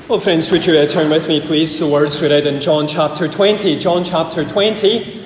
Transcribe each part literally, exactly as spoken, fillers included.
Well, friends, would you uh, turn with me, please? The words we read in John chapter twenty. John chapter twenty.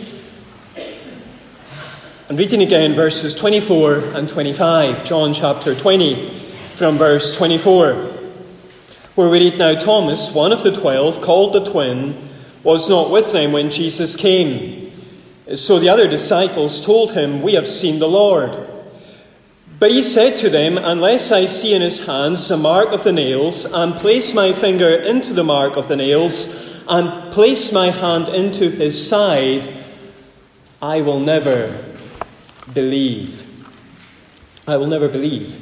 And reading again verses twenty-four and twenty-five. John chapter twenty, from verse twenty-four. Where we read, "Now Thomas, one of the twelve, called the twin, was not with them when Jesus came. So the other disciples told him, 'We have seen the Lord.' But he said to them, 'Unless I see in his hands the mark of the nails, and place my finger into the mark of the nails, and place my hand into his side, I will never believe.'" I will never believe.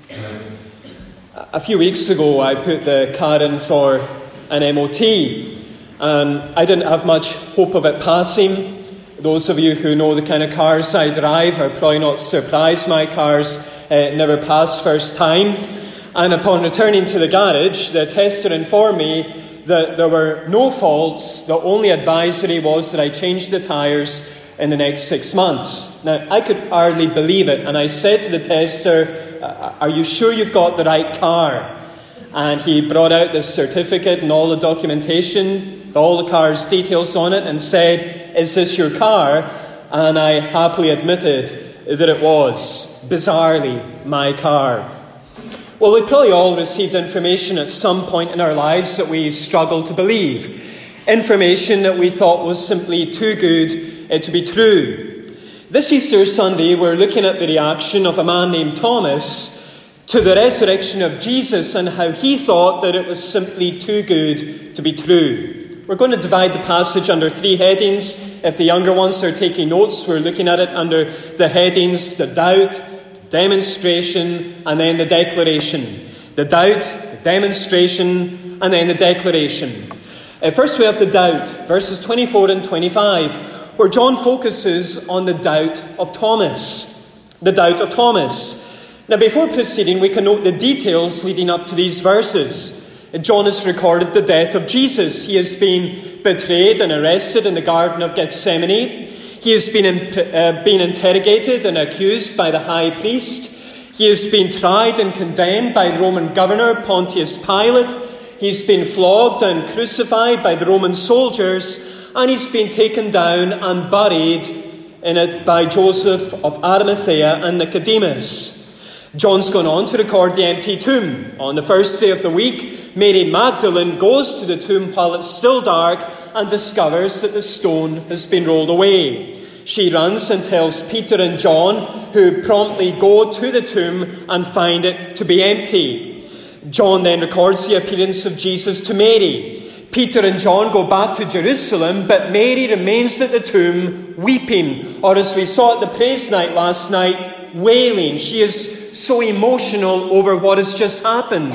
A few weeks ago, I put the car in for an M O T, and I didn't have much hope of it passing. Those of you who know the kind of cars I drive are probably not surprised. My cars uh, never pass first time. And upon returning to the garage, the tester informed me that there were no faults. The only advisory was that I change the tyres in the next six months. Now, I could hardly believe it. And I said to the tester, "Are you sure you've got the right car?" And he brought out the certificate and all the documentation, all the car's details on it, and said, "Is this your car?" And I happily admitted that it was, bizarrely, my car. Well, we probably all received information at some point in our lives that we struggled to believe. Information that we thought was simply too good uh, to be true. This Easter Sunday, we're looking at the reaction of a man named Thomas to the resurrection of Jesus and how he thought that it was simply too good to be true. We're going to divide the passage under three headings. If the younger ones are taking notes, we're looking at it under the headings: the doubt, the demonstration, and then the declaration. The doubt, the demonstration, and then the declaration. Uh, first we have the doubt, verses twenty-four and twenty-five, where John focuses on the doubt of Thomas. The doubt of Thomas. Now, before proceeding, we can note the details leading up to these verses. John has recorded the death of Jesus. He has been betrayed and arrested in the Garden of Gethsemane. He has been, in, uh, been interrogated and accused by the high priest. He has been tried and condemned by the Roman governor, Pontius Pilate. He's been flogged and crucified by the Roman soldiers. And he's been taken down and buried in it by Joseph of Arimathea and Nicodemus. John's gone on to record the empty tomb. On the first day of the week, Mary Magdalene goes to the tomb while it's still dark and discovers that the stone has been rolled away. She runs and tells Peter and John, who promptly go to the tomb and find it to be empty. John then records the appearance of Jesus to Mary. Peter and John go back to Jerusalem, but Mary remains at the tomb weeping, or as we saw at the praise night last night, wailing. She is so emotional over what has just happened.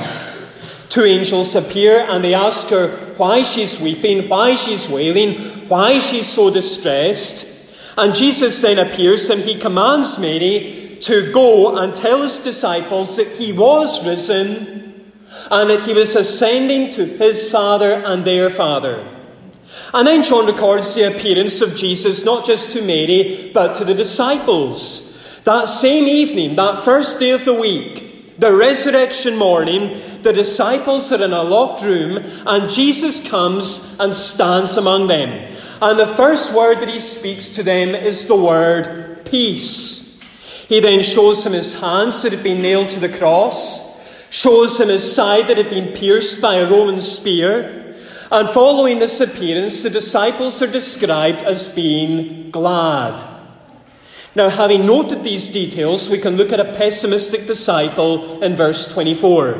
Two angels appear and they ask her why she's weeping, why she's wailing, why she's so distressed. And Jesus then appears and he commands Mary to go and tell his disciples that he was risen and that he was ascending to his Father and their Father. And then John records the appearance of Jesus not just to Mary but to the disciples. That same evening, that first day of the week, the resurrection morning, the disciples are in a locked room and Jesus comes and stands among them. And the first word that he speaks to them is the word peace. He then shows them his hands that had been nailed to the cross, shows him his side that had been pierced by a Roman spear. And following this appearance, the disciples are described as being glad. Now, having noted these details, we can look at a pessimistic disciple in verse twenty-four.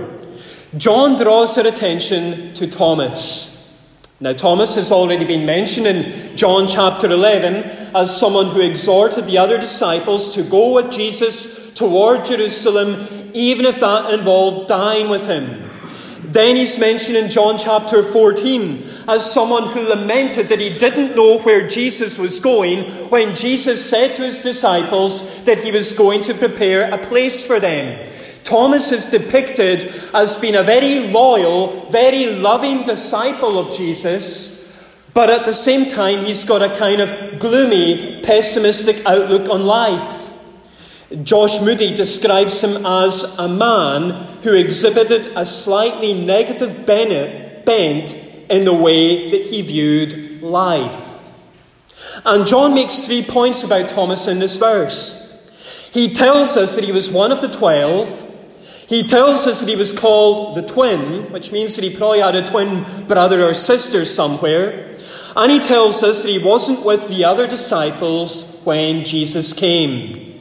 John draws their attention to Thomas. Now, Thomas has already been mentioned in John chapter eleven as someone who exhorted the other disciples to go with Jesus toward Jerusalem, even if that involved dying with him. Then he's mentioned in John chapter fourteen as someone who lamented that he didn't know where Jesus was going when Jesus said to his disciples that he was going to prepare a place for them. Thomas is depicted as being a very loyal, very loving disciple of Jesus, but at the same time he's got a kind of gloomy, pessimistic outlook on life. Josh Moody describes him as a man who exhibited a slightly negative bent bent in the way that he viewed life. And John makes three points about Thomas in this verse. He tells us that he was one of the twelve. He tells us that he was called the twin, which means that he probably had a twin brother or sister somewhere. And he tells us that he wasn't with the other disciples when Jesus came.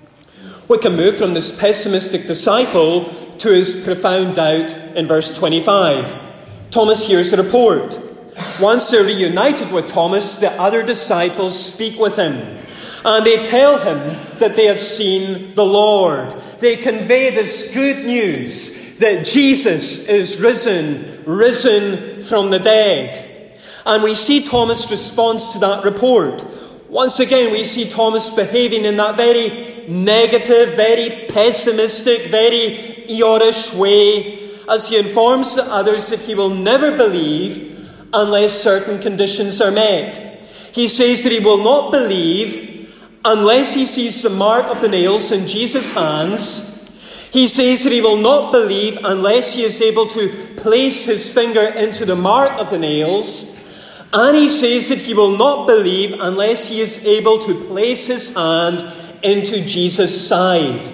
We can move from this pessimistic disciple to his profound doubt in verse twenty-five. Thomas hears a report. Once they're reunited with Thomas, the other disciples speak with him. And they tell him that they have seen the Lord. They convey this good news that Jesus is risen, risen from the dead. And we see Thomas' response to that report. Once again, we see Thomas behaving in that very negative, very pessimistic, very Eeyorish way as he informs the others that he will never believe unless certain conditions are met. He says that he will not believe unless he sees the mark of the nails in Jesus' hands. He says that he will not believe unless he is able to place his finger into the mark of the nails. And he says that he will not believe unless he is able to place his hand into Jesus' side.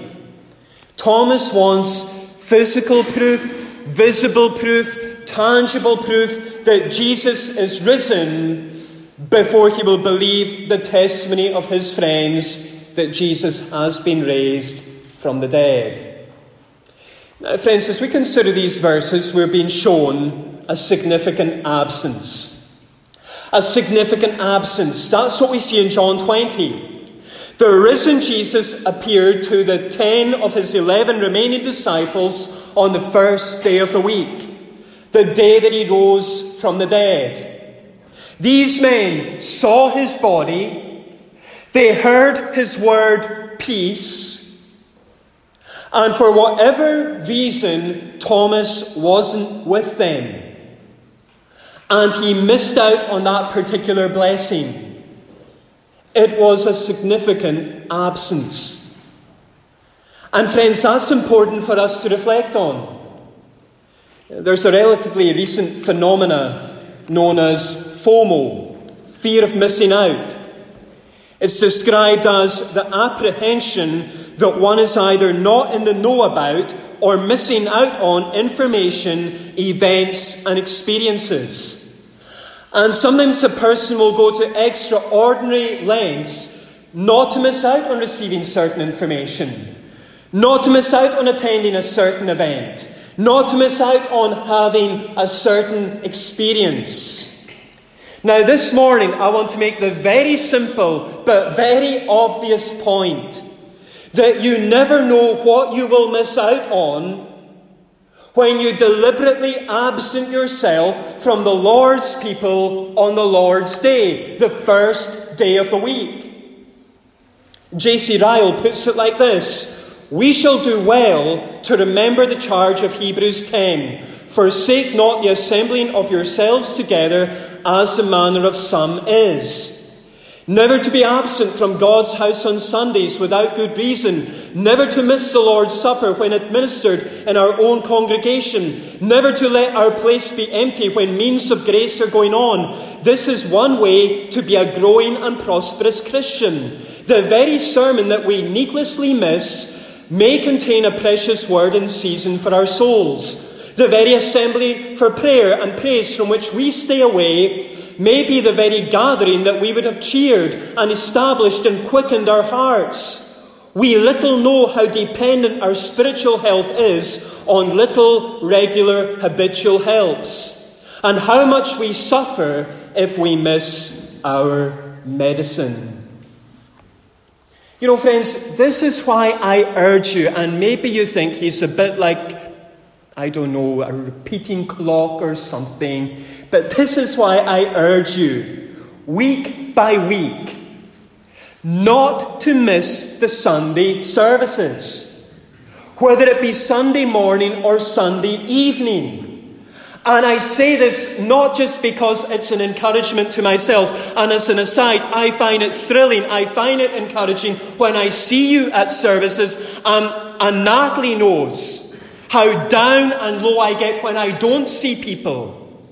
Thomas wants physical proof, visible proof, tangible proof that Jesus is risen before he will believe the testimony of his friends that Jesus has been raised from the dead. Now, friends, as we consider these verses, we're being shown a significant absence. A significant absence. That's what we see in John twenty. The risen Jesus appeared to the ten of his eleven remaining disciples on the first day of the week, the day that he rose from the dead. These men saw his body, they heard his word, peace, and for whatever reason, Thomas wasn't with them. And he missed out on that particular blessing. It was a significant absence. And friends, that's important for us to reflect on. There's a relatively recent phenomena known as FOMO, fear of missing out. It's described as the apprehension that one is either not in the know about or missing out on information, events, and experiences. And sometimes a person will go to extraordinary lengths not to miss out on receiving certain information, not to miss out on attending a certain event, not to miss out on having a certain experience. Now, this morning, I want to make the very simple but very obvious point that you never know what you will miss out on when you deliberately absent yourself from the Lord's people on the Lord's Day, the first day of the week. J C Ryle puts it like this: we shall do well to remember the charge of Hebrews ten. Forsake not the assembling of yourselves together, as the manner of some is. Never to be absent from God's house on Sundays without good reason. Never to miss the Lord's Supper when administered in our own congregation. Never to let our place be empty when means of grace are going on. This is one way to be a growing and prosperous Christian. The very sermon that we needlessly miss may contain a precious word in season for our souls. The very assembly for prayer and praise from which we stay away may be the very gathering that we would have cheered and established and quickened our hearts. We little know how dependent our spiritual health is on little, regular, habitual helps, and how much we suffer if we miss our medicine. You know, friends, this is why I urge you, and maybe you think he's a bit like, I don't know, a repeating clock or something. But this is why I urge you, week by week, not to miss the Sunday services, whether it be Sunday morning or Sunday evening. And I say this not just because it's an encouragement to myself. And as an aside, I find it thrilling, I find it encouraging when I see you at services. And, and Natalie knows how down and low I get when I don't see people.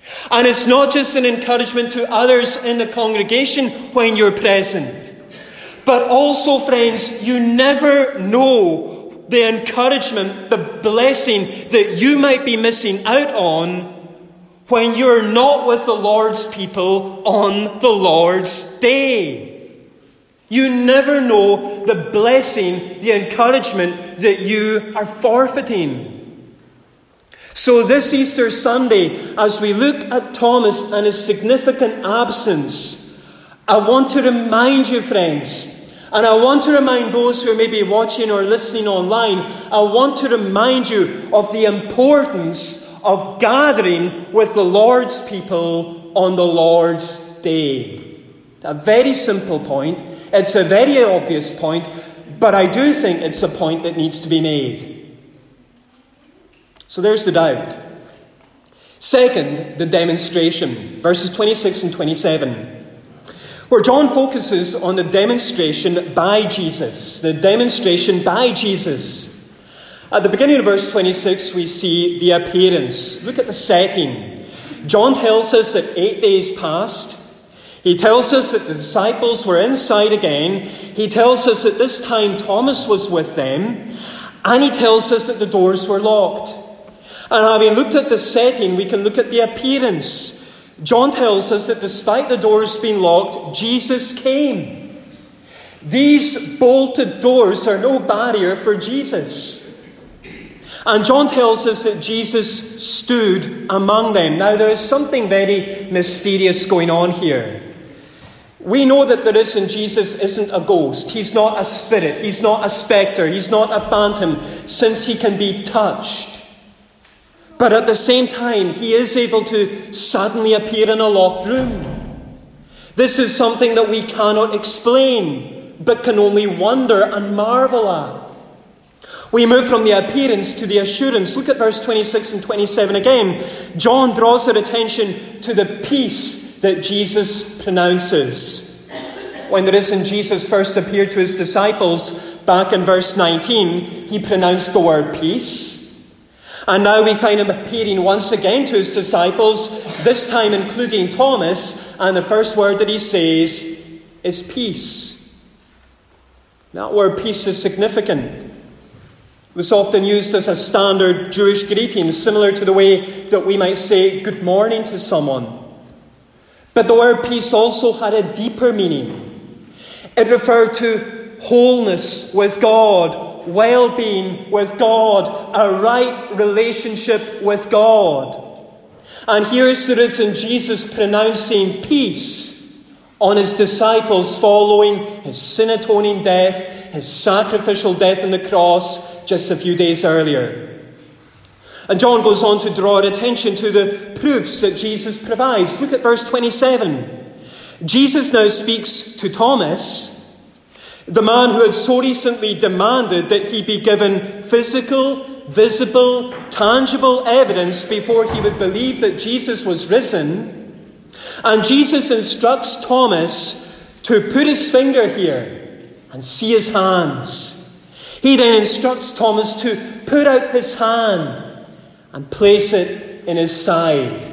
And it's not just an encouragement to others in the congregation when you're present, but also, friends, you never know the encouragement, the blessing that you might be missing out on when you're not with the Lord's people on the Lord's day. You never know the blessing, the encouragement that you are forfeiting. So this Easter Sunday, as we look at Thomas and his significant absence, I want to remind you, friends, and I want to remind those who may be watching or listening online, I want to remind you of the importance of gathering with the Lord's people on the Lord's day. A very simple point. It's a very obvious point, but I do think it's a point that needs to be made. So there's the doubt. Second, the demonstration. Verses twenty-six and twenty-seven. Where John focuses on the demonstration by Jesus. The demonstration by Jesus. At the beginning of verse twenty-six, we see the appearance. Look at the setting. John tells us that eight days passed. He tells us that the disciples were inside again. He tells us that this time Thomas was with them. And he tells us that the doors were locked. And having looked at the setting, we can look at the appearance. John tells us that despite the doors being locked, Jesus came. These bolted doors are no barrier for Jesus. And John tells us that Jesus stood among them. Now, there is something very mysterious going on here. We know that the risen Jesus isn't a ghost. He's not a spirit. He's not a spectre. He's not a phantom, since he can be touched. But at the same time, he is able to suddenly appear in a locked room. This is something that we cannot explain, but can only wonder and marvel at. We move from the appearance to the assurance. Look at verse twenty-six and twenty-seven again. John draws our attention to the peace that Jesus pronounces. When the risen Jesus first appeared to his disciples, back in verse nineteen, he pronounced the word peace. And now we find him appearing once again to his disciples, this time including Thomas, and the first word that he says is peace. That word peace is significant. It was often used as a standard Jewish greeting, similar to the way that we might say good morning to someone. But the word peace also had a deeper meaning. It referred to wholeness with God, well-being with God, a right relationship with God. And here is the risen Jesus pronouncing peace on his disciples following his sin-atoning death, his sacrificial death on the cross just a few days earlier. And John goes on to draw our attention to the proofs that Jesus provides. Look at verse twenty-seven. Jesus now speaks to Thomas, the man who had so recently demanded that he be given physical, visible, tangible evidence before he would believe that Jesus was risen. And Jesus instructs Thomas to put his finger here and see his hands. He then instructs Thomas to put out his hand and place it in his side.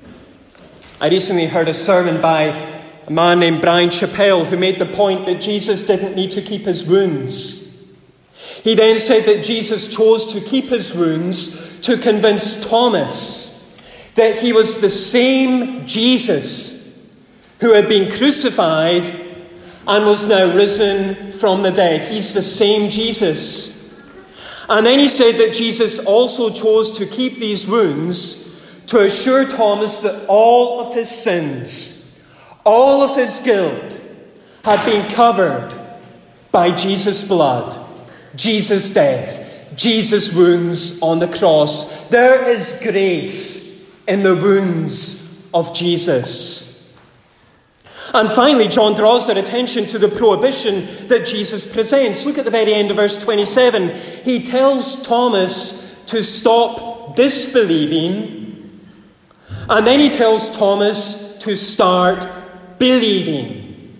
I recently heard a sermon by a man named Brian Chappell, who made the point that Jesus didn't need to keep his wounds. He then said that Jesus chose to keep his wounds to convince Thomas that he was the same Jesus who had been crucified and was now risen from the dead. He's the same Jesus. And then he said that Jesus also chose to keep these wounds to assure Thomas that all of his sins, all of his guilt had been covered by Jesus' blood, Jesus' death, Jesus' wounds on the cross. There is grace in the wounds of Jesus. And finally, John draws our attention to the prohibition that Jesus presents. Look at the very end of verse twenty-seven. He tells Thomas to stop disbelieving, and then he tells Thomas to start believing.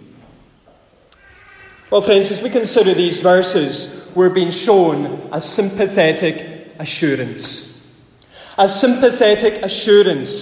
Well, friends, as we consider these verses, we're being shown a sympathetic assurance. A sympathetic assurance.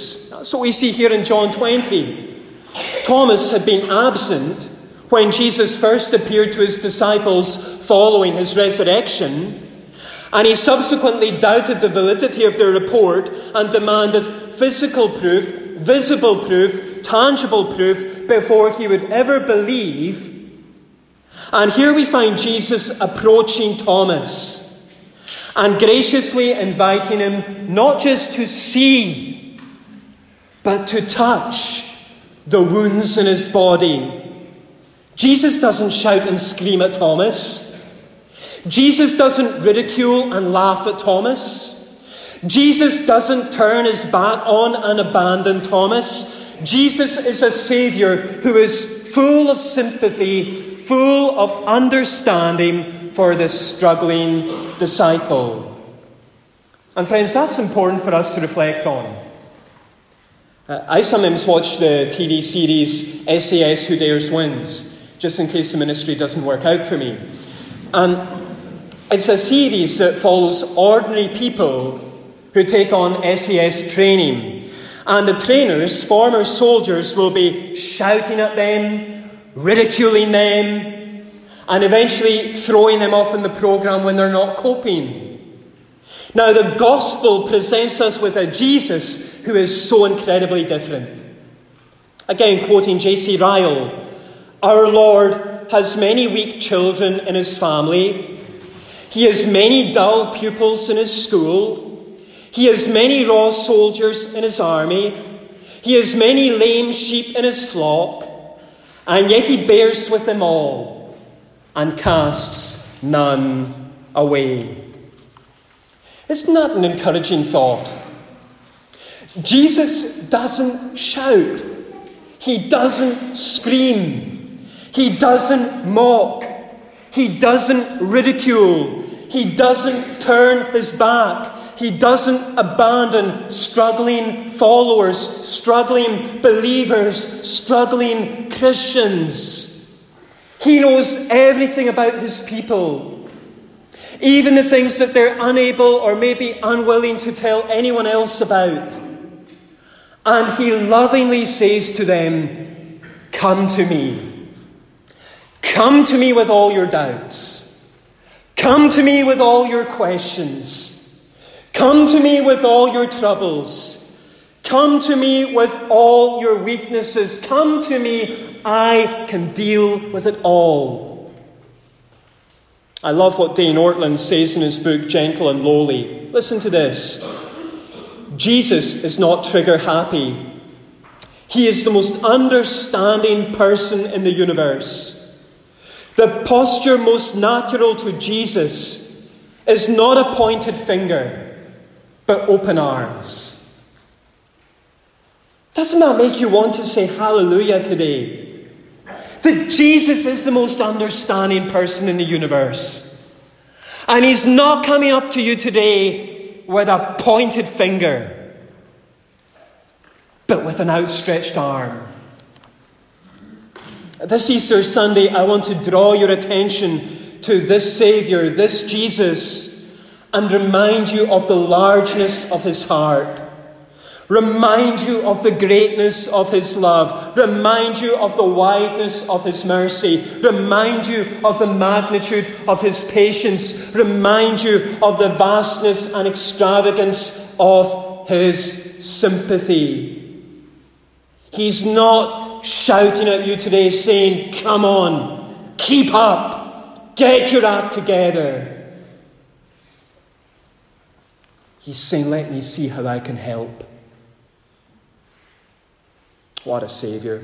That's what we see here in John twenty. Thomas had been absent when Jesus first appeared to his disciples following his resurrection, and he subsequently doubted the validity of their report and demanded physical proof, visible proof, tangible proof before he would ever believe. And here we find Jesus approaching Thomas and graciously inviting him not just to see, but to touch the wounds in his body. Jesus doesn't shout and scream at Thomas. Jesus doesn't ridicule and laugh at Thomas. Jesus doesn't turn his back on and abandon Thomas. Jesus is a Saviour who is full of sympathy, full of understanding for the struggling disciple. And friends, that's important for us to reflect on. Uh, I sometimes watch the T V series S A S Who Dares Wins, just in case the ministry doesn't work out for me. And it's a series that follows ordinary people who take on S A S training. And the trainers, former soldiers, will be shouting at them, ridiculing them, and eventually throwing them off in the programme when they're not coping. Now, the gospel presents us with a Jesus who is so incredibly different. Again, quoting J C Ryle, our Lord has many weak children in his family. He has many dull pupils in his school. He has many raw soldiers in his army. He has many lame sheep in his flock. And yet he bears with them all and casts none away. Isn't that an encouraging thought? Jesus doesn't shout. He doesn't scream. He doesn't mock. He doesn't ridicule. He doesn't turn his back. He doesn't abandon struggling followers, struggling believers, struggling Christians. He knows everything about his people. Even the things that they're unable or maybe unwilling to tell anyone else about. And he lovingly says to them, come to me. Come to me with all your doubts. Come to me with all your questions. Come to me with all your troubles. Come to me with all your weaknesses. Come to me. I can deal with it all. I love what Dane Ortland says in his book, Gentle and Lowly. Listen to this. Jesus is not trigger happy. He is the most understanding person in the universe. The posture most natural to Jesus is not a pointed finger, but open arms. Doesn't that make you want to say hallelujah today? That Jesus is the most understanding person in the universe. And he's not coming up to you today with a pointed finger, but with an outstretched arm. This Easter Sunday, I want to draw your attention to this Saviour, this Jesus, and remind you of the largeness of his heart. Remind you of the greatness of his love. Remind you of the wideness of his mercy. Remind you of the magnitude of his patience. Remind you of the vastness and extravagance of his sympathy. He's not shouting at you today saying, come on, keep up, get your act together. He's saying, let me see how I can help. What a Saviour.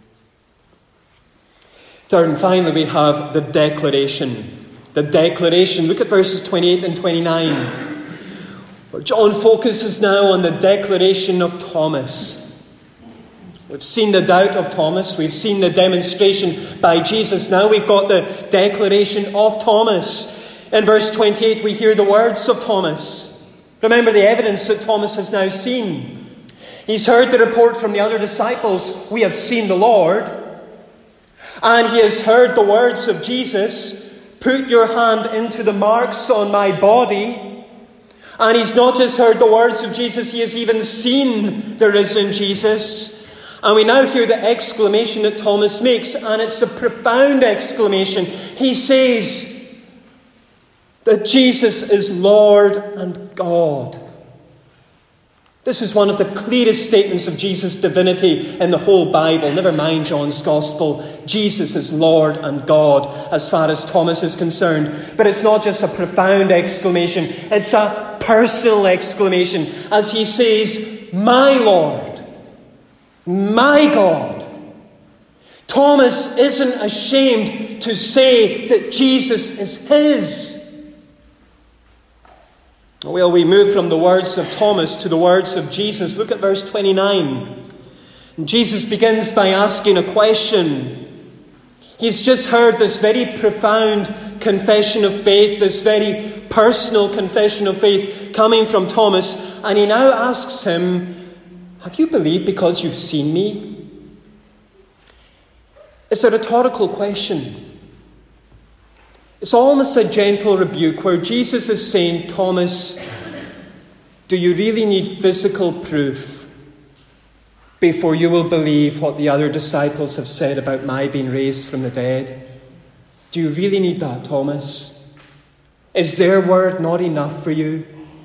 Third and finally, we have the declaration. The declaration. Look at verses twenty-eight and twenty-nine. Where John focuses now on the declaration of Thomas. We've seen the doubt of Thomas. We've seen the demonstration by Jesus. Now we've got the declaration of Thomas. In verse twenty-eight, we hear the words of Thomas. Remember the evidence that Thomas has now seen. He's heard the report from the other disciples, we have seen the Lord. And he has heard the words of Jesus, put your hand into the marks on my body, And he's not just heard the words of Jesus, he has even seen the risen Jesus. And we now hear the exclamation that Thomas makes, and it's a profound exclamation. He says that Jesus is Lord and God. This is one of the clearest statements of Jesus' divinity in the whole Bible. Never mind John's Gospel. Jesus is Lord and God as far as Thomas is concerned. But it's not just a profound exclamation. It's a personal exclamation as he says, my Lord, my God. Thomas isn't ashamed to say that Jesus is his. Well, we move from the words of Thomas to the words of Jesus. Look at verse twenty-nine. And Jesus begins by asking a question. He's just heard this very profound confession of faith, this very personal confession of faith coming from Thomas. And he now asks him, have you believed because you've seen me? It's a rhetorical question. It's almost a gentle rebuke where Jesus is saying, Thomas, do you really need physical proof before you will believe what the other disciples have said about my being raised from the dead? Do you really need that, Thomas? Is their word not enough for you?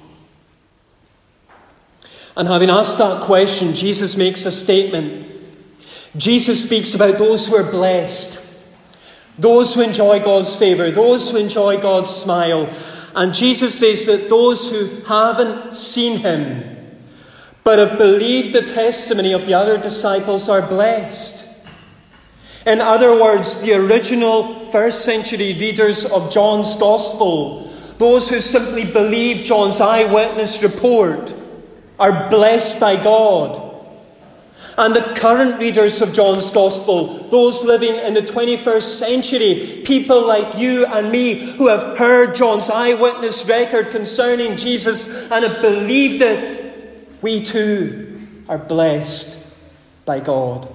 And having asked that question, Jesus makes a statement. Jesus speaks about those who are blessed, those who enjoy God's favour, those who enjoy God's smile. And Jesus says that those who haven't seen him, but have believed the testimony of the other disciples, are blessed. In other words, the original first century readers of John's Gospel, those who simply believe John's eyewitness report, are blessed by God. And the current readers of John's Gospel, those living in the twenty-first century, people like you and me who have heard John's eyewitness record concerning Jesus and have believed it, we too are blessed by God.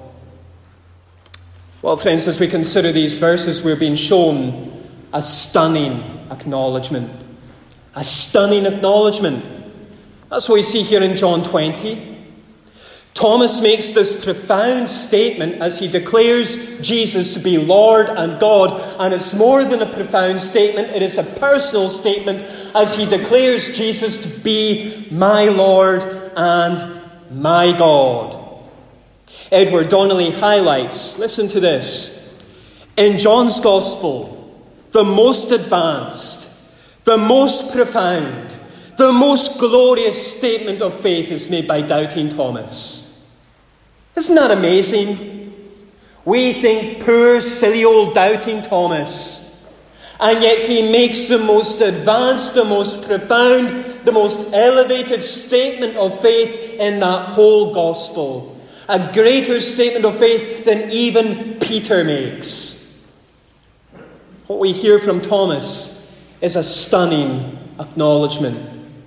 Well, friends, as we consider these verses, we're being shown a stunning acknowledgement. A stunning acknowledgement. That's what we see here in John twenty. Thomas makes this profound statement as he declares Jesus to be Lord and God. And it's more than a profound statement. It is a personal statement as he declares Jesus to be my Lord and my God. Edward Donnelly highlights, listen to this, in John's Gospel, the most advanced, the most profound, the most glorious statement of faith is made by doubting Thomas. Isn't that amazing? We think poor, silly old doubting Thomas. And yet he makes the most advanced, the most profound, the most elevated statement of faith in that whole gospel. A greater statement of faith than even Peter makes. What we hear from Thomas is a stunning acknowledgement.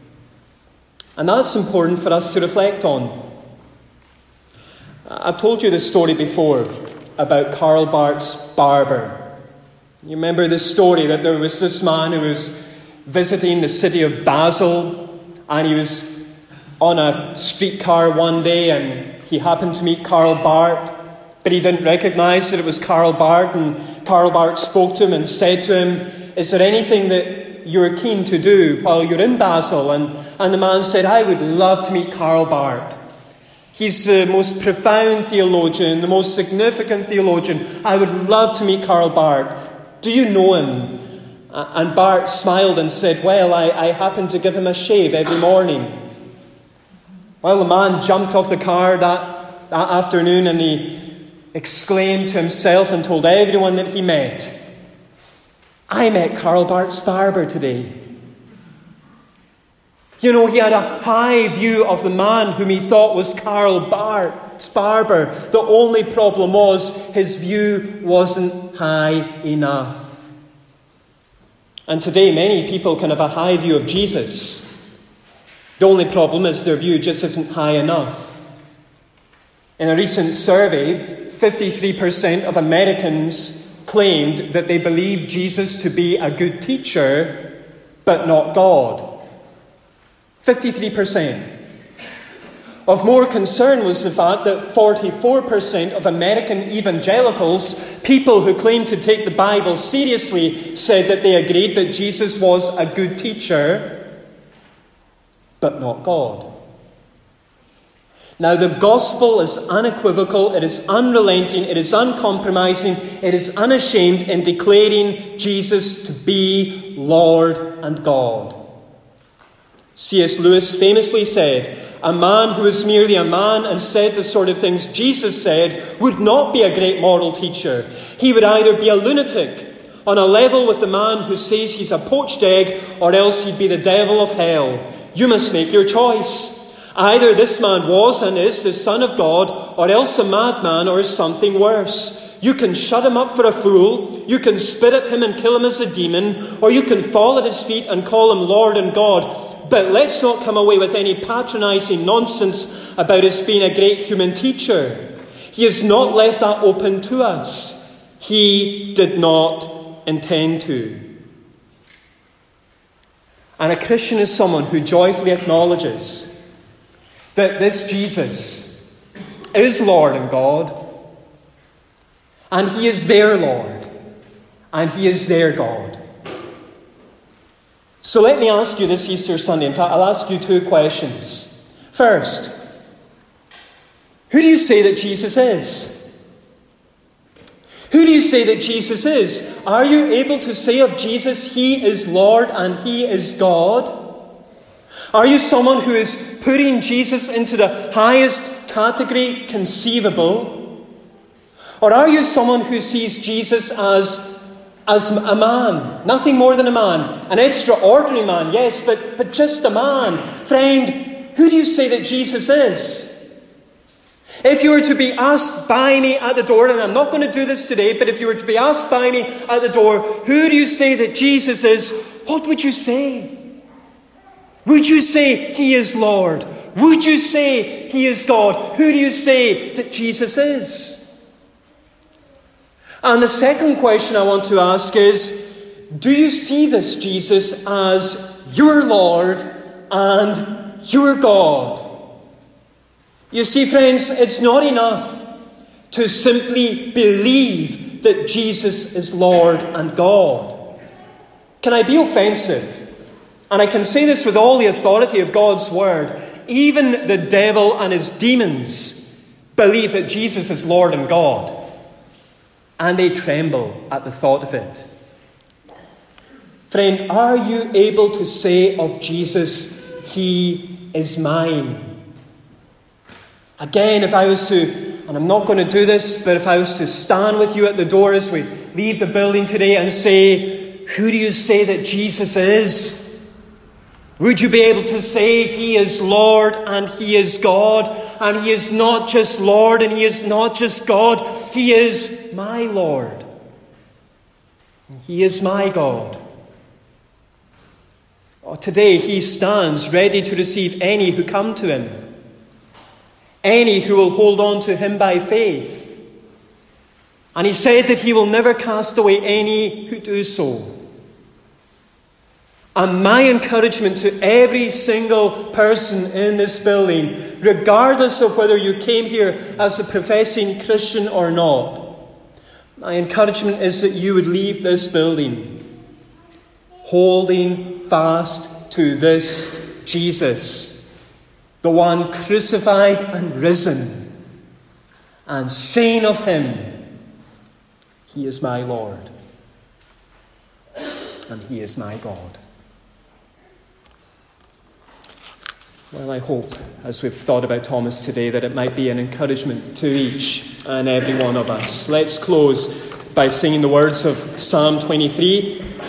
And that's important for us to reflect on. I've told you this story before about Karl Barth's barber. You remember this story that there was this man who was visiting the city of Basel, and he was on a streetcar one day and he happened to meet Karl Barth, but he didn't recognise that it was Karl Barth, and Karl Barth spoke to him and said to him, is there anything that you're keen to do while you're in Basel? And, and the man said, I would love to meet Karl Barth. He's the most profound theologian, the most significant theologian. I would love to meet Karl Barth. Do you know him? And Barth smiled and said, well, I, I happen to give him a shave every morning. Well, the man jumped off the car that, that afternoon and he exclaimed to himself and told everyone that he met, I met Karl Barth's barber today. You know, he had a high view of the man whom he thought was Karl Barth's barber. The only problem was his view wasn't high enough. And today many people can have a high view of Jesus. The only problem is their view just isn't high enough. In a recent survey, fifty-three percent of Americans claimed that they believed Jesus to be a good teacher, but not God. fifty-three percent. Of more concern was the fact that forty-four percent of American evangelicals, people who claim to take the Bible seriously, said that they agreed that Jesus was a good teacher, but not God. Now, the gospel is unequivocal, it is unrelenting, it is uncompromising, it is unashamed in declaring Jesus to be Lord and God. C S Lewis famously said, "A man who is merely a man and said the sort of things Jesus said would not be a great moral teacher. He would either be a lunatic, on a level with the man who says he's a poached egg, or else he'd be the devil of hell. You must make your choice. Either this man was and is the Son of God, or else a madman or something worse. You can shut him up for a fool, you can spit at him and kill him as a demon, or you can fall at his feet and call him Lord and God. But let's not come away with any patronising nonsense about his being a great human teacher. He has not left that open to us. He did not intend to." And a Christian is someone who joyfully acknowledges that this Jesus is Lord and God, and He is their Lord, and He is their God. So let me ask you this Easter Sunday, in fact, I'll ask you two questions. First, who do you say that Jesus is? Who do you say that Jesus is? Are you able to say of Jesus, He is Lord and He is God? Are you someone who is putting Jesus into the highest category conceivable? Or are you someone who sees Jesus as As a man, nothing more than a man, an extraordinary man, yes, but, but just a man? Friend, who do you say that Jesus is? If you were to be asked by me at the door, and I'm not going to do this today, but if you were to be asked by me at the door, who do you say that Jesus is? What would you say? Would you say He is Lord? Would you say He is God? Who do you say that Jesus is? And the second question I want to ask is, do you see this Jesus as your Lord and your God? You see, friends, it's not enough to simply believe that Jesus is Lord and God. Can I be offensive? And I can say this with all the authority of God's word. Even the devil and his demons believe that Jesus is Lord and God. And they tremble at the thought of it. Friend, are you able to say of Jesus, He is mine? Again, if I was to, and I'm not going to do this, but if I was to stand with you at the door as we leave the building today and say, who do you say that Jesus is? Would you be able to say He is Lord and He is God? And He is not just Lord and He is not just God. He is my Lord. He is my God. Oh, today He stands ready to receive any who come to Him. Any who will hold on to Him by faith. And He said that He will never cast away any who do so. And my encouragement to every single person in this building, regardless of whether you came here as a professing Christian or not, my encouragement is that you would leave this building holding fast to this Jesus, the one crucified and risen, and saying of Him, He is my Lord and He is my God. Well, I hope, as we've thought about Thomas today, that it might be an encouragement to each and every one of us. Let's close by singing the words of Psalm twenty-three.